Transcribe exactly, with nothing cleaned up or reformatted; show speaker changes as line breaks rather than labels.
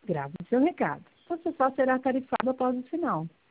Grave seu recado. Você só será tarifado após o sinal.